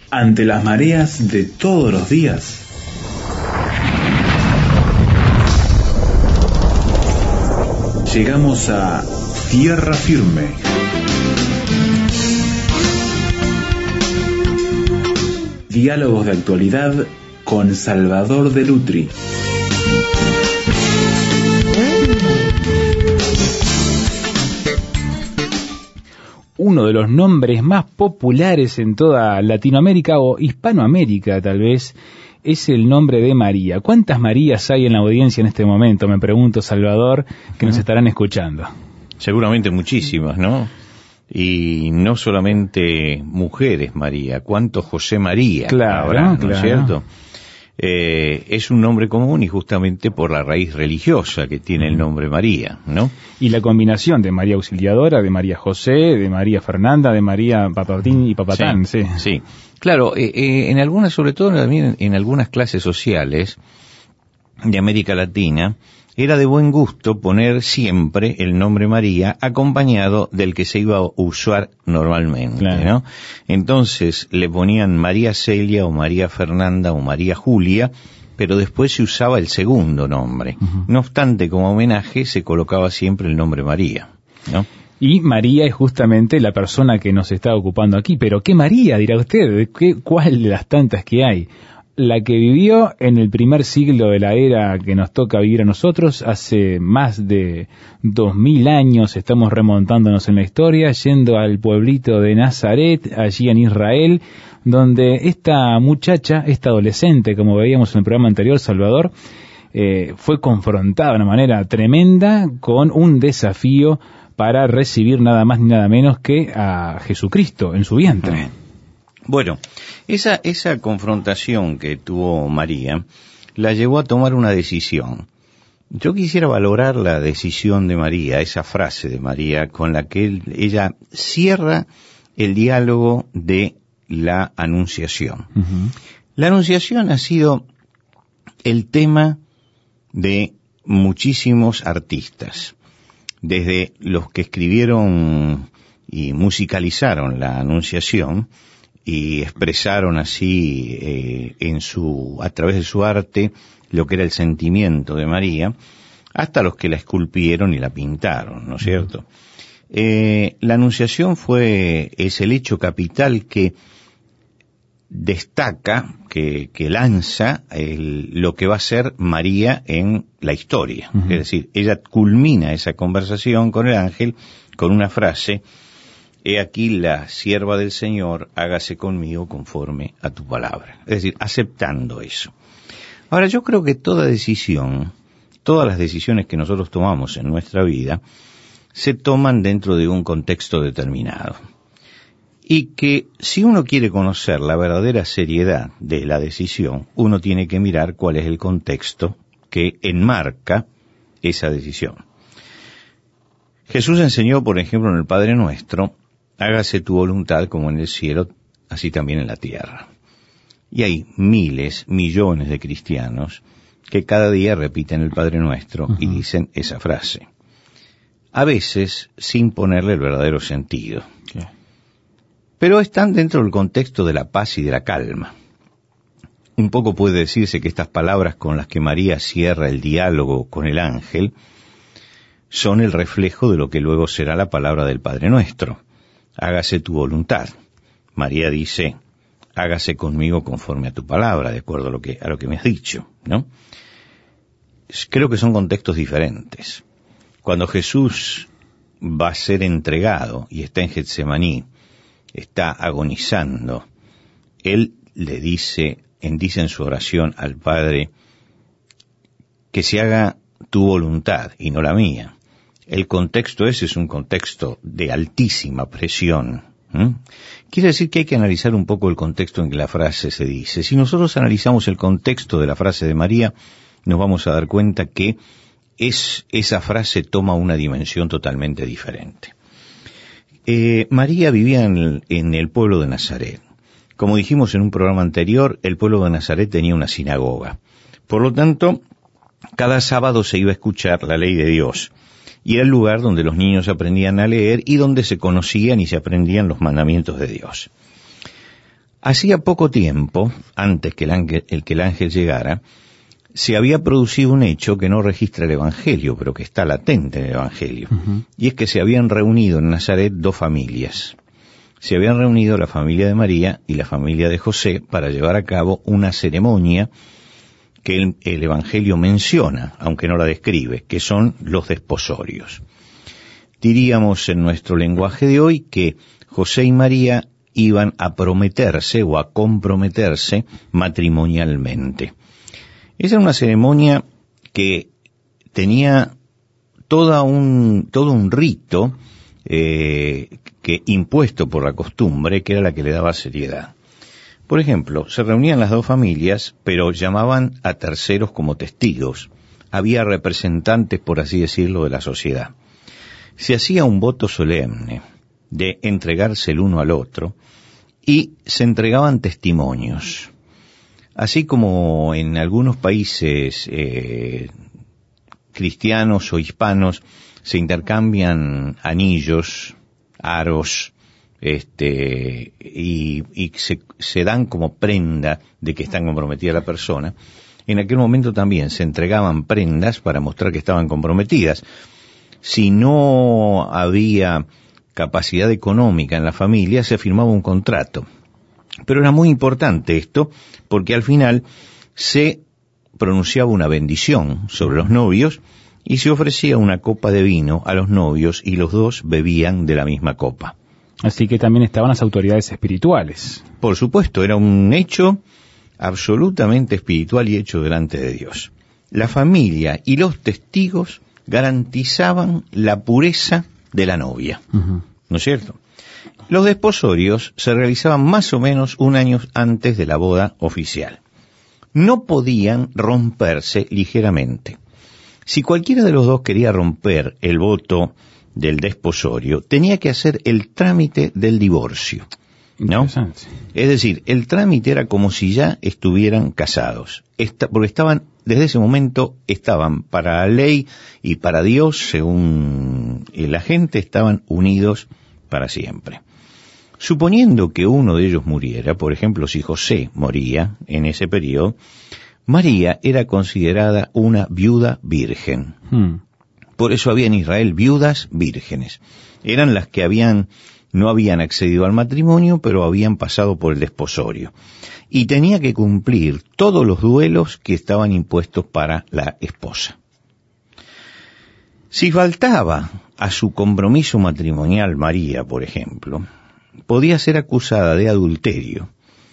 Ante las mareas de todos los días, llegamos a tierra firme. Diálogos de actualidad con Salvador de Lutri. Uno de los nombres más populares en toda Latinoamérica o Hispanoamérica, tal vez, es el nombre de María. ¿Cuántas Marías hay en la audiencia en este momento? Me pregunto, Salvador, que nos estarán escuchando. Seguramente muchísimas, ¿no? Y no solamente mujeres María, ¿cuántos José María habrá, ¿no es cierto? Es un nombre común y justamente por la raíz religiosa que tiene el nombre María, ¿no? Y la combinación de María Auxiliadora, de María José, de María Fernanda, de María Papatín y Papatán, sí. Claro, en algunas, sobre todo también en algunas clases sociales de América Latina, era de buen gusto poner siempre el nombre María acompañado del que se iba a usar normalmente, claro, ¿no? Entonces le ponían María Celia o María Fernanda o María Julia, pero después se usaba el segundo nombre. No obstante, como homenaje se colocaba siempre el nombre María, ¿no? Y María es justamente la persona que nos está ocupando aquí. ¿Pero qué María, dirá usted? ¿Cuál de las tantas que hay? La que vivió en el primer siglo de la era que nos toca vivir a nosotros, hace más de 2000 años, estamos remontándonos en la historia, yendo al pueblito de Nazaret, allí en Israel, donde esta muchacha, esta adolescente, como veíamos en el programa anterior, Salvador, fue confrontada de una manera tremenda con un desafío para recibir nada más ni nada menos que a Jesucristo en su vientre. Bueno, esa confrontación que tuvo María la llevó a tomar una decisión. Yo quisiera valorar la decisión de María, esa frase de María con la que ella cierra el diálogo de la Anunciación. La Anunciación ha sido el tema de muchísimos artistas, desde los que escribieron y musicalizaron la Anunciación y expresaron así a través de su arte lo que era el sentimiento de María, hasta los que la esculpieron y la pintaron, ¿no es cierto? La Anunciación es el hecho capital que destaca, que lanza lo que va a ser María en la historia. Es decir, ella culmina esa conversación con el ángel con una frase: he aquí la sierva del Señor, hágase conmigo conforme a tu palabra. Es decir, aceptando eso. Ahora, yo creo que todas las decisiones que nosotros tomamos en nuestra vida, se toman dentro de un contexto determinado. Y que si uno quiere conocer la verdadera seriedad de la decisión, uno tiene que mirar cuál es el contexto que enmarca esa decisión. Jesús enseñó, por ejemplo, en el Padre Nuestro: hágase tu voluntad como en el cielo, así también en la tierra. Y hay miles, millones de cristianos que cada día repiten el Padre Nuestro y dicen esa frase, a veces sin ponerle el verdadero sentido. Pero están dentro del contexto de la paz y de la calma. Un poco puede decirse que estas palabras con las que María cierra el diálogo con el ángel son el reflejo de lo que luego será la palabra del Padre Nuestro: hágase tu voluntad. María dice: hágase conmigo conforme a tu palabra, de acuerdo a lo que me has dicho, ¿no? Creo que son contextos diferentes. Cuando Jesús va a ser entregado y está en Getsemaní, está agonizando, él le dice en su oración al Padre que se haga tu voluntad y no la mía. El contexto ese es un contexto de altísima presión. Quiere decir que hay que analizar un poco el contexto en que la frase se dice. Si nosotros analizamos el contexto de la frase de María, nos vamos a dar cuenta que esa frase toma una dimensión totalmente diferente. María vivía en el pueblo de Nazaret. Como dijimos en un programa anterior, el pueblo de Nazaret tenía una sinagoga. Por lo tanto, cada sábado se iba a escuchar la ley de Dios. Y era el lugar donde los niños aprendían a leer y donde se conocían y se aprendían los mandamientos de Dios. Hacía poco tiempo, antes que el ángel llegara, se había producido un hecho que no registra el Evangelio, pero que está latente en el Evangelio. Y es que se habían reunido en Nazaret dos familias. Se habían reunido la familia de María y la familia de José para llevar a cabo una ceremonia que el Evangelio menciona, aunque no la describe, que son los desposorios. Diríamos en nuestro lenguaje de hoy que José y María iban a prometerse o a comprometerse matrimonialmente. Esa era una ceremonia que tenía todo un rito que impuesto por la costumbre, que era la que le daba seriedad. Por ejemplo, se reunían las dos familias, pero llamaban a terceros como testigos. Había representantes, por así decirlo, de la sociedad. Se hacía un voto solemne de entregarse el uno al otro y se entregaban testimonios. Así como en algunos países cristianos o hispanos se intercambian anillos, aros, y se dan como prenda de que están comprometida la persona, en aquel momento también se entregaban prendas para mostrar que estaban comprometidas. Si no había capacidad económica en la familia, se firmaba un contrato. Pero era muy importante esto, porque al final se pronunciaba una bendición sobre los novios y se ofrecía una copa de vino a los novios y los dos bebían de la misma copa. Así que también estaban las autoridades espirituales. Por supuesto, era un hecho absolutamente espiritual y hecho delante de Dios. La familia y los testigos garantizaban la pureza de la novia, ¿no es cierto? Los desposorios se realizaban más o menos un año antes de la boda oficial. No podían romperse ligeramente. Si cualquiera de los dos quería romper el voto del desposorio, tenía que hacer el trámite del divorcio, ¿no? Es decir, el trámite era como si ya estuvieran casados, porque estaban, desde ese momento, estaban para la ley y para Dios, según la gente, estaban unidos para siempre. Suponiendo que uno de ellos muriera, por ejemplo, si José moría en ese periodo, María era considerada una viuda virgen. Por eso había en Israel viudas vírgenes. Eran las que no habían accedido al matrimonio, pero habían pasado por el desposorio. Y tenía que cumplir todos los duelos que estaban impuestos para la esposa. Si faltaba a su compromiso matrimonial María, por ejemplo, podía ser acusada de adulterio.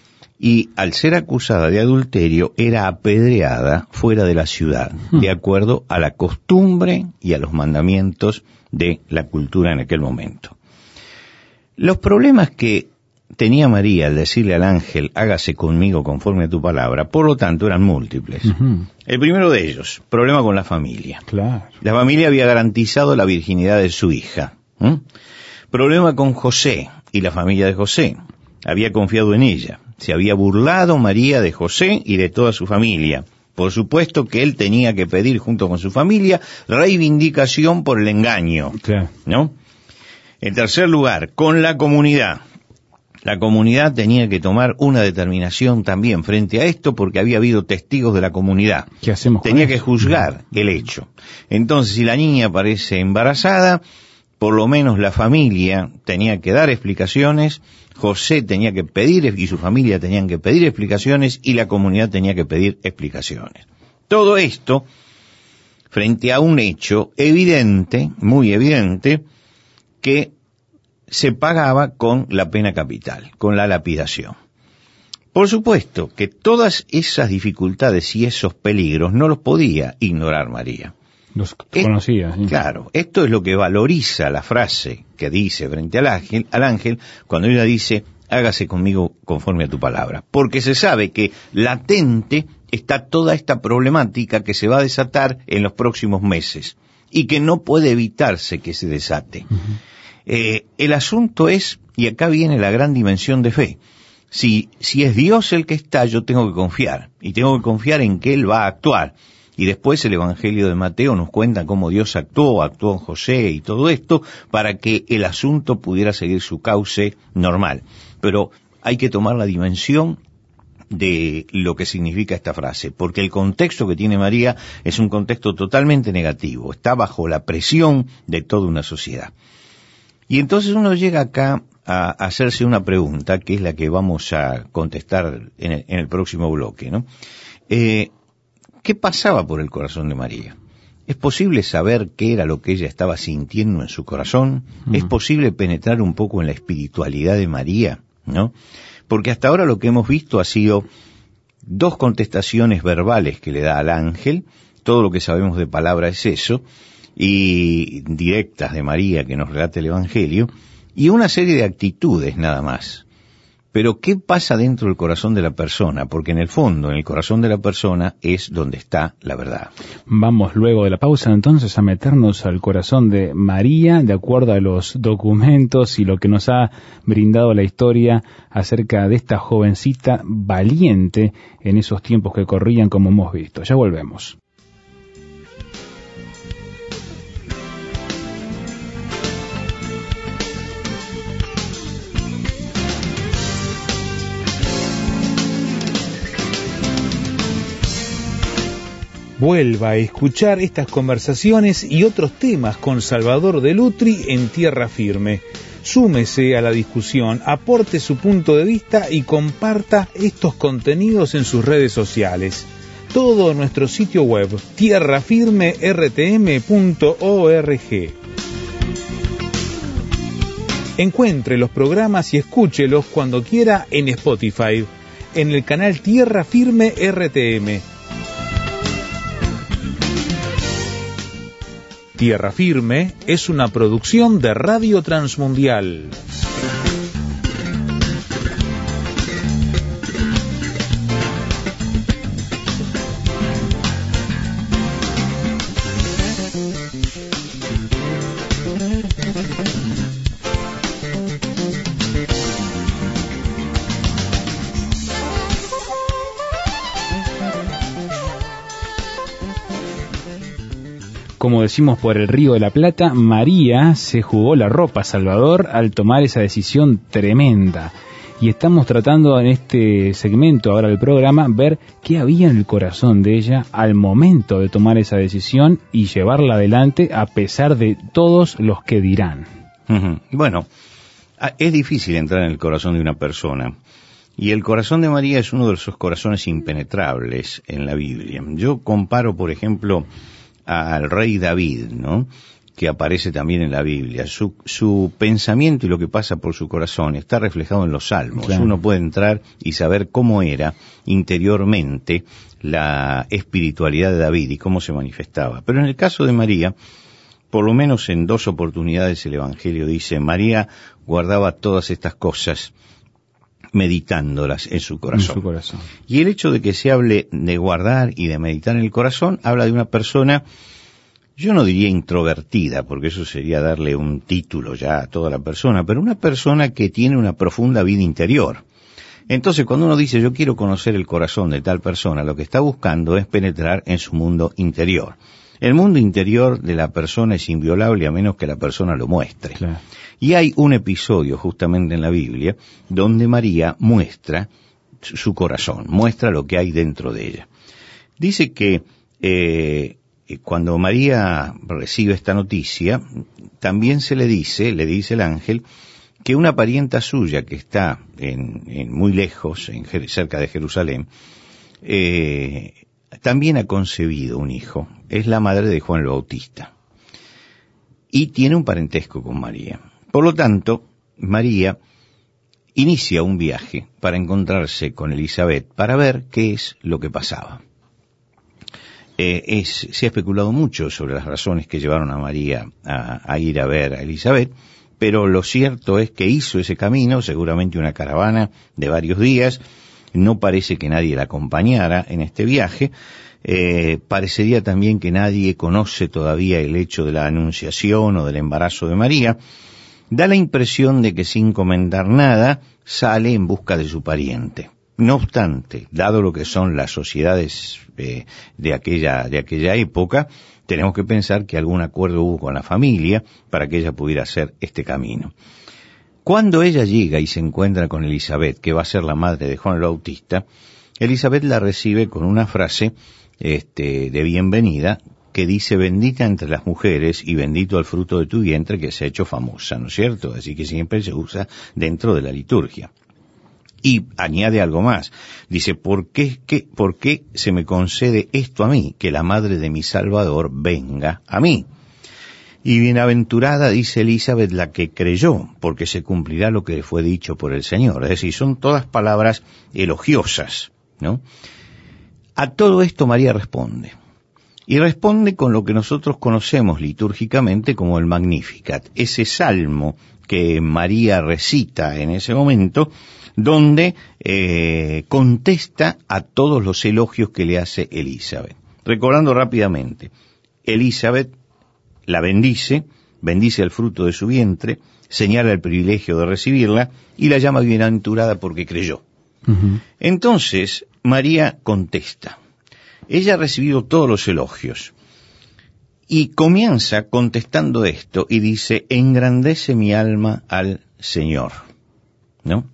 Y al ser acusada de adulterio era apedreada fuera de la ciudad, de acuerdo a la costumbre y a los mandamientos de la cultura en aquel momento. Los problemas que tenía María al decirle al ángel, hágase conmigo conforme a tu palabra, por lo tanto eran múltiples. El primero de ellos, problema con la familia. Claro. La familia había garantizado la virginidad de su hija. Problema con José y la familia de José. Había confiado en ella. Se había burlado María de José y de toda su familia. Por supuesto que él tenía que pedir junto con su familia reivindicación por el engaño, claro, ¿no? En tercer lugar, con la comunidad. La comunidad tenía que tomar una determinación también frente a esto porque había habido testigos de la comunidad. ¿Qué hacemos con Tenía eso? que juzgar el hecho. Entonces, si la niña aparece embarazada, por lo menos la familia tenía que dar explicaciones, José tenía que pedir, y su familia tenían que pedir explicaciones, y la comunidad tenía que pedir explicaciones. Todo esto frente a un hecho evidente, muy evidente, que se pagaba con la pena capital, con la lapidación. Por supuesto que todas esas dificultades y esos peligros no los podía ignorar María. Los conocía. ¿Sí? Claro, esto es lo que valoriza la frase que dice frente al ángel, cuando ella dice, hágase conmigo conforme a tu palabra. Porque se sabe que latente está toda esta problemática que se va a desatar en los próximos meses y que no puede evitarse que se desate. El asunto es, y acá viene la gran dimensión de fe, si es Dios el que está, yo tengo que confiar, y tengo que confiar en que Él va a actuar. Y después el Evangelio de Mateo nos cuenta cómo Dios actuó en José y todo esto, para que el asunto pudiera seguir su cauce normal. Pero hay que tomar la dimensión de lo que significa esta frase, porque el contexto que tiene María es un contexto totalmente negativo, está bajo la presión de toda una sociedad. Y entonces uno llega acá a hacerse una pregunta, que es la que vamos a contestar en el próximo bloque, ¿no? ¿Qué pasaba por el corazón de María? ¿Es posible saber qué era lo que ella estaba sintiendo en su corazón? ¿Es posible penetrar un poco en la espiritualidad de María? ¿No? Porque hasta ahora lo que hemos visto ha sido dos contestaciones verbales que le da al ángel, todo lo que sabemos de palabra es eso, y directas de María que nos relata el Evangelio, y una serie de actitudes nada más. Pero ¿qué pasa dentro del corazón de la persona? Porque en el fondo, en el corazón de la persona es donde está la verdad. Vamos luego de la pausa entonces a meternos al corazón de María, de acuerdo a los documentos y lo que nos ha brindado la historia acerca de esta jovencita valiente en esos tiempos que corrían, como hemos visto. Ya volvemos. Vuelva a escuchar estas conversaciones y otros temas con Salvador de Lutri en Tierra Firme. Súmese a la discusión, aporte su punto de vista y comparta estos contenidos en sus redes sociales. Todo en nuestro sitio web tierrafirmertm.org. Encuentre los programas y escúchelos cuando quiera en Spotify, en el canal Tierra Firme RTM. Tierra Firme es una producción de Radio Transmundial. Como decimos por el Río de la Plata, María se jugó la ropa, Salvador, al tomar esa decisión tremenda. Y estamos tratando en este segmento ahora del programa ver qué había en el corazón de ella al momento de tomar esa decisión y llevarla adelante a pesar de todos los que dirán. Bueno, es difícil entrar en el corazón de una persona. Y el corazón de María es uno de esos corazones impenetrables en la Biblia. Yo comparo, por ejemplo, al rey David, ¿no?, que aparece también en la Biblia. Su pensamiento y lo que pasa por su corazón está reflejado en los Salmos. Claro. Uno puede entrar y saber cómo era interiormente la espiritualidad de David y cómo se manifestaba. Pero en el caso de María, por lo menos en 2 oportunidades el Evangelio dice, María guardaba todas estas cosas meditándolas en su corazón. Y el hecho de que se hable de guardar y de meditar en el corazón, habla de una persona, yo no diría introvertida, porque eso sería darle un título ya a toda la persona, pero una persona que tiene una profunda vida interior. Entonces, cuando uno dice, yo quiero conocer el corazón de tal persona, lo que está buscando es penetrar en su mundo interior. El mundo interior de la persona es inviolable a menos que la persona lo muestre. Claro. Y hay un episodio justamente en la Biblia donde María muestra su corazón, muestra lo que hay dentro de ella. Dice que cuando María recibe esta noticia, también le dice el ángel, que una parienta suya que está en muy lejos, cerca de Jerusalén, también ha concebido un hijo. Es la madre de Juan el Bautista. Y tiene un parentesco con María. Por lo tanto, María inicia un viaje para encontrarse con Elizabeth, para ver qué es lo que pasaba. Se ha especulado mucho sobre las razones que llevaron a María a ir a ver a Elizabeth, pero lo cierto es que hizo ese camino, seguramente una caravana de varios días. No parece que nadie la acompañara en este viaje. Parecería también que nadie conoce todavía el hecho de la anunciación o del embarazo de María. Da la impresión de que sin comentar nada sale en busca de su pariente. No obstante, dado lo que son las sociedades de aquella época, tenemos que pensar que algún acuerdo hubo con la familia para que ella pudiera hacer este camino. Cuando ella llega y se encuentra con Elizabeth, que va a ser la madre de Juan el Bautista, Elizabeth la recibe con una frase de bienvenida que dice: bendita entre las mujeres y bendito el fruto de tu vientre, que se ha hecho famosa, ¿no es cierto? Así que siempre se usa dentro de la liturgia. Y añade algo más. Dice: ¿por qué se me concede esto a mí? Que la madre de mi Salvador venga a mí. Y bienaventurada, dice Elizabeth, la que creyó, porque se cumplirá lo que le fue dicho por el Señor. Es decir, son todas palabras elogiosas, ¿no? A todo esto María responde. Y responde con lo que nosotros conocemos litúrgicamente como el Magnificat, ese salmo que María recita en ese momento, donde contesta a todos los elogios que le hace Elizabeth. Recordando rápidamente, Elizabeth la bendice el fruto de su vientre, señala el privilegio de recibirla y la llama bienaventurada porque creyó. Uh-huh. Entonces, María contesta. Ella ha recibido todos los elogios y comienza contestando esto y dice: engrandece mi alma al Señor, ¿no?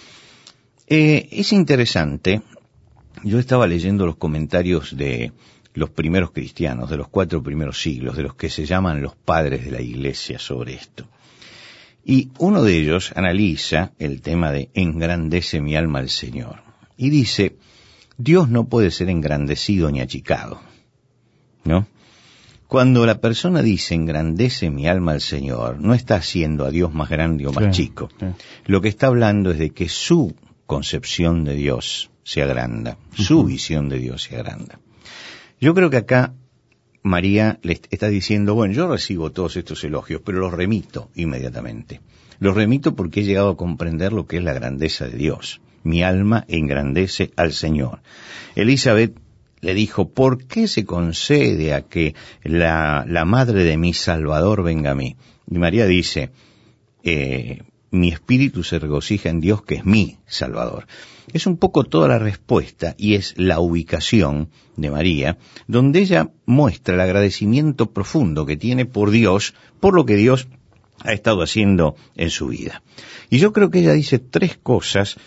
Es interesante, yo estaba leyendo los comentarios de los primeros cristianos, de los 4 primeros siglos, de los que se llaman los padres de la Iglesia, sobre esto. Y uno de ellos analiza el tema de engrandece mi alma al Señor. Y dice: Dios no puede ser engrandecido ni achicado, ¿no? Cuando la persona dice engrandece mi alma al Señor, no está haciendo a Dios más grande o más chico. Sí. Lo que está hablando es de que su concepción de Dios se agranda, su visión de Dios se agranda. Yo creo que acá María le está diciendo: bueno, yo recibo todos estos elogios, pero los remito inmediatamente. Los remito porque he llegado a comprender lo que es la grandeza de Dios. Mi alma engrandece al Señor. Elizabeth le dijo: ¿por qué se concede a que la madre de mi Salvador venga a mí? Y María dice: mi espíritu se regocija en Dios, que es mi Salvador. Es un poco toda la respuesta y es la ubicación de María, donde ella muestra el agradecimiento profundo que tiene por Dios, por lo que Dios ha estado haciendo en su vida. Y yo creo que ella dice 3 cosas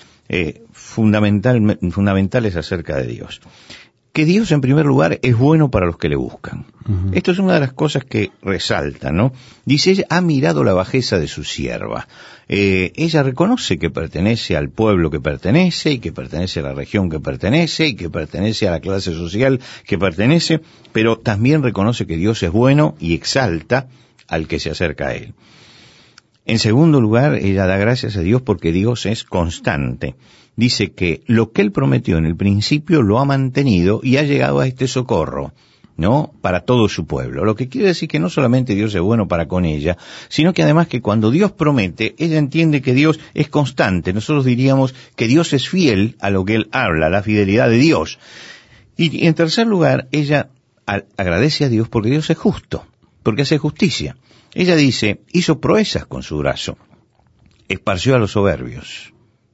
fundamentales acerca de Dios. Que Dios, en primer lugar, es bueno para los que le buscan. Uh-huh. Esto es una de las cosas que resalta, ¿no? Dice: ella ha mirado la bajeza de su sierva. Ella reconoce que pertenece al pueblo que pertenece, y que pertenece a la región que pertenece, y que pertenece a la clase social que pertenece, pero también reconoce que Dios es bueno y exalta al que se acerca a Él. En segundo lugar, ella da gracias a Dios porque Dios es constante. Dice que lo que Él prometió en el principio lo ha mantenido y ha llegado a este socorro, ¿no? Para todo su pueblo. Lo que quiere decir que no solamente Dios es bueno para con ella, sino que además que cuando Dios promete, ella entiende que Dios es constante. Nosotros diríamos que Dios es fiel a lo que Él habla, la fidelidad de Dios. Y en tercer lugar, ella agradece a Dios porque Dios es justo, porque hace justicia. Ella dice: hizo proezas con su brazo, esparció a los soberbios,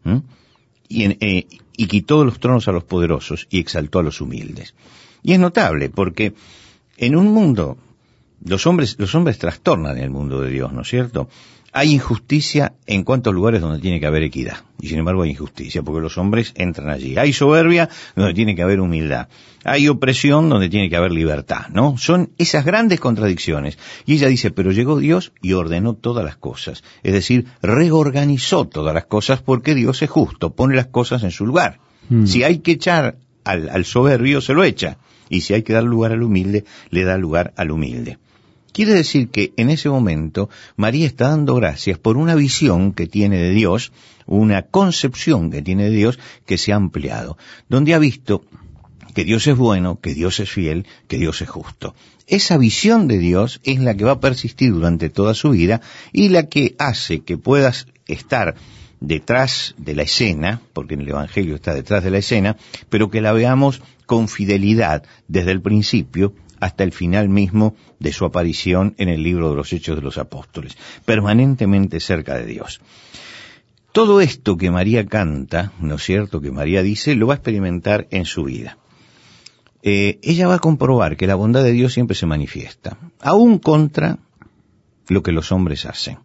y quitó los tronos a los poderosos y exaltó a los humildes. Y es notable porque en un mundo, los hombres trastornan el mundo de Dios, ¿no es cierto? Hay injusticia en cuantos lugares donde tiene que haber equidad, y sin embargo hay injusticia, porque los hombres entran allí. Hay soberbia donde tiene que haber humildad. Hay opresión donde tiene que haber libertad, ¿no? Son esas grandes contradicciones. Y ella dice: pero llegó Dios y ordenó todas las cosas. Es decir, reorganizó todas las cosas porque Dios es justo, pone las cosas en su lugar. Si hay que echar al soberbio, se lo echa. Y si hay que dar lugar al humilde, le da lugar al humilde. Quiere decir que en ese momento María está dando gracias por una visión que tiene de Dios, una concepción que tiene de Dios que se ha ampliado, donde ha visto que Dios es bueno, que Dios es fiel, que Dios es justo. Esa visión de Dios es la que va a persistir durante toda su vida y la que hace que puedas estar detrás de la escena, porque en el Evangelio está detrás de la escena, pero que la veamos con fidelidad desde el principio hasta el final mismo de su aparición en el libro de los Hechos de los Apóstoles, permanentemente cerca de Dios. Todo esto que María canta, ¿no es cierto?, que María dice, lo va a experimentar en su vida. Ella va a comprobar que la bondad de Dios siempre se manifiesta, aún contra lo que los hombres hacen.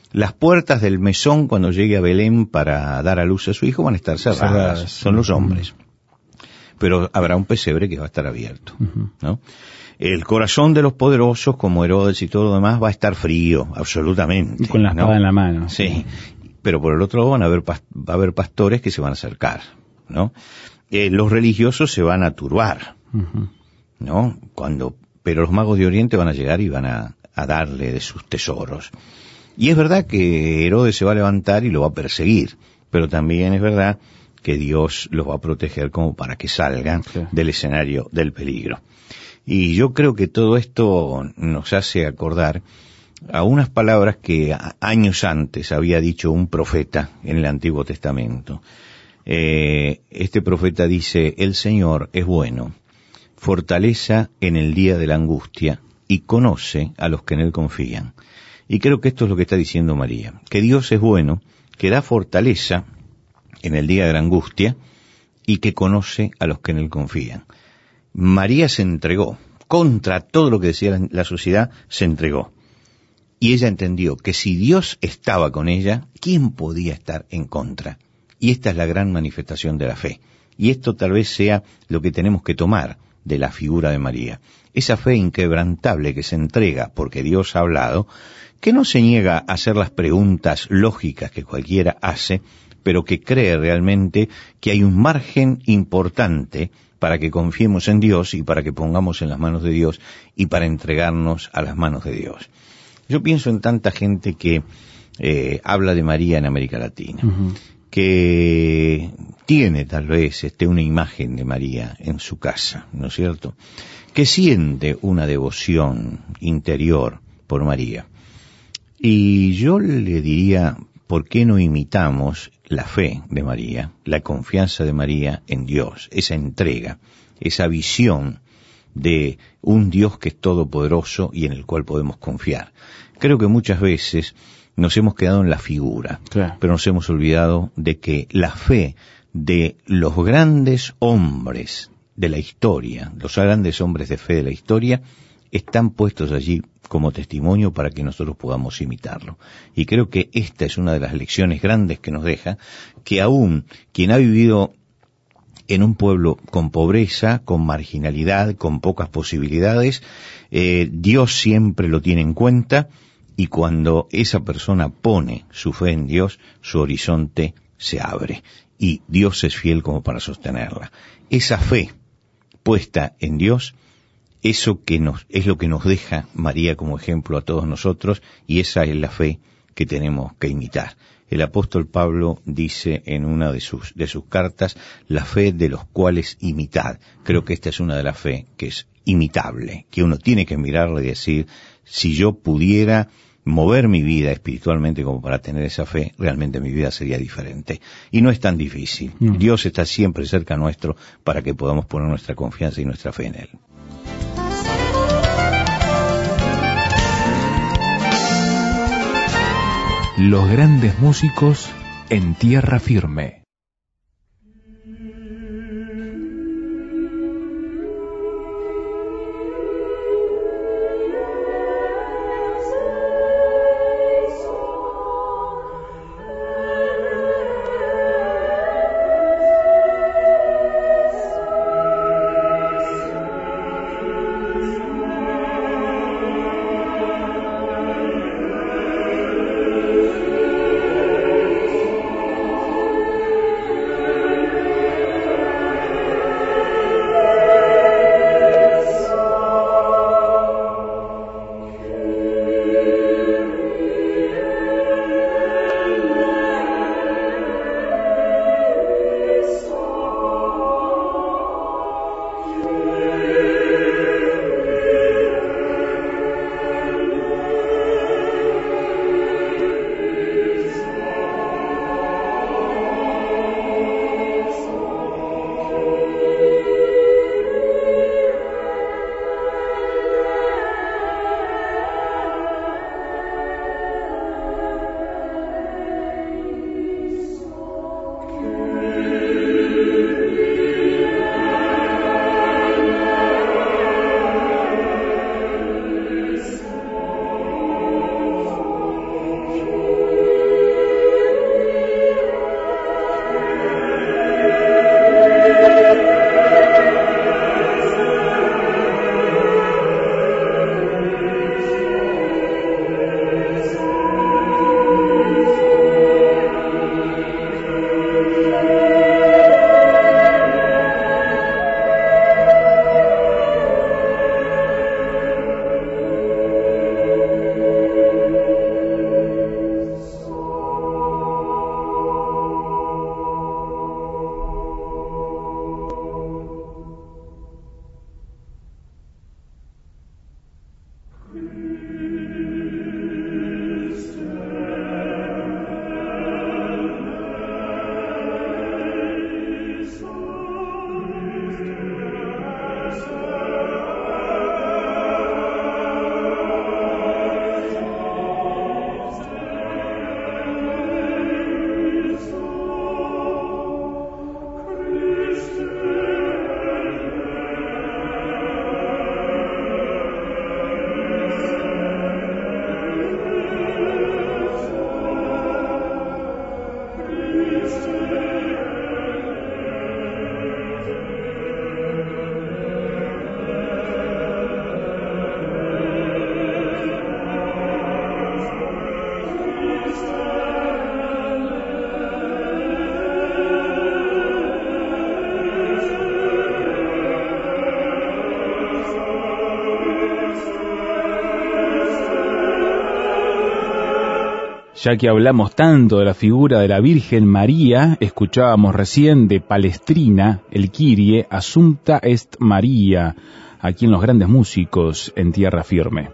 Las puertas del mesón cuando llegue a Belén para dar a luz a su hijo van a estar cerradas. Son los hombres. Pero habrá un pesebre que va a estar abierto, ¿no? El corazón de los poderosos, como Herodes y todo lo demás, va a estar frío, absolutamente. Y con la espada en la mano. Sí. Pero por el otro lado va a haber pastores que se van a acercar, ¿no? Los religiosos se van a turbar, ¿no? Pero los magos de Oriente van a llegar y van a darle de sus tesoros. Y es verdad que Herodes se va a levantar y lo va a perseguir, pero también es verdad que Dios los va a proteger como para que salgan del escenario del peligro. Y yo creo que todo esto nos hace acordar a unas palabras que años antes había dicho un profeta en el Antiguo Testamento. Este profeta dice: el Señor es bueno, fortaleza en el día de la angustia, y conoce a los que en Él confían. Y creo que esto es lo que está diciendo María, que Dios es bueno, que da fortaleza en el día de la angustia, y que conoce a los que en Él confían. María se entregó, contra todo lo que decía la sociedad, se entregó. Y ella entendió que si Dios estaba con ella, ¿quién podía estar en contra? Y esta es la gran manifestación de la fe. Y esto tal vez sea lo que tenemos que tomar de la figura de María. Esa fe inquebrantable que se entrega porque Dios ha hablado, que no se niega a hacer las preguntas lógicas que cualquiera hace, pero que cree realmente que hay un margen importante para que confiemos en Dios y para que pongamos en las manos de Dios y para entregarnos a las manos de Dios. Yo pienso en tanta gente que habla de María en América Latina, que tiene tal vez una imagen de María en su casa, ¿no es cierto?, que siente una devoción interior por María. Y yo le diría, ¿por qué no imitamos la fe de María, la confianza de María en Dios, esa entrega, esa visión de un Dios que es todopoderoso y en el cual podemos confiar? Creo que muchas veces nos hemos quedado en la figura, pero nos hemos olvidado de que la fe de los grandes hombres de la historia, los grandes hombres de fe de la historia, están puestos allí como testimonio para que nosotros podamos imitarlo. Y creo que esta es una de las lecciones grandes que nos deja, que aún quien ha vivido en un pueblo con pobreza, con marginalidad, con pocas posibilidades, Dios siempre lo tiene en cuenta, y cuando esa persona pone su fe en Dios, su horizonte se abre, y Dios es fiel como para sostenerla. Esa fe puesta en Dios, eso es lo que nos deja María como ejemplo a todos nosotros, y esa es la fe que tenemos que imitar. El apóstol Pablo dice en una de sus cartas, la fe de los cuales imitad. Creo que esta es una de las fe que es imitable, que uno tiene que mirarla y decir, si yo pudiera mover mi vida espiritualmente como para tener esa fe, realmente mi vida sería diferente. Y no es tan difícil. Dios está siempre cerca nuestro para que podamos poner nuestra confianza y nuestra fe en Él. Los grandes músicos en tierra firme. Ya que hablamos tanto de la figura de la Virgen María, escuchábamos recién de Palestrina, el Kyrie, Assumpta est María, aquí en Los Grandes Músicos, en Tierra Firme.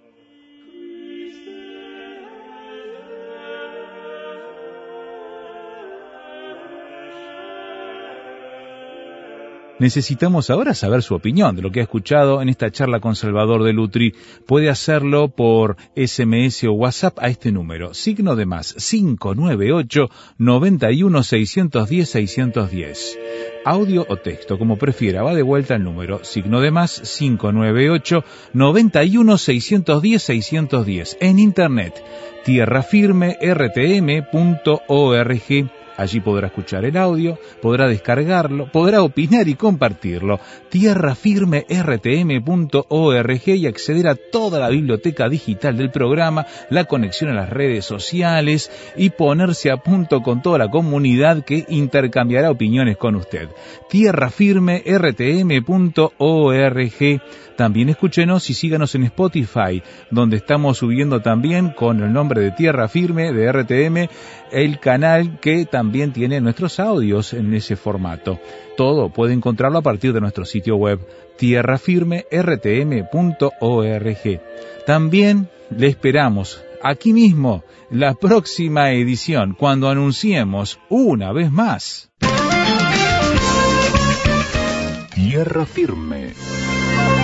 Necesitamos ahora saber su opinión de lo que ha escuchado en esta charla con Salvador de Lutri. Puede hacerlo por SMS o WhatsApp a este número, signo de más 598 91 610 610. Audio o texto, como prefiera, va de vuelta el número, signo de más 598 91 610 610. En internet, tierrafirmertm.org. Allí podrá escuchar el audio, podrá descargarlo, podrá opinar y compartirlo. tierrafirmertm.org y acceder a toda la biblioteca digital del programa, la conexión a las redes sociales y ponerse a punto con toda la comunidad que intercambiará opiniones con usted. tierrafirmertm.org. También escúchenos y síganos en Spotify, donde estamos subiendo también con el nombre de Tierra Firme de RTM, el canal que también tiene nuestros audios en ese formato. Todo puede encontrarlo a partir de nuestro sitio web, tierrafirmertm.org. También le esperamos aquí mismo la próxima edición, cuando anunciemos una vez más Tierra Firme.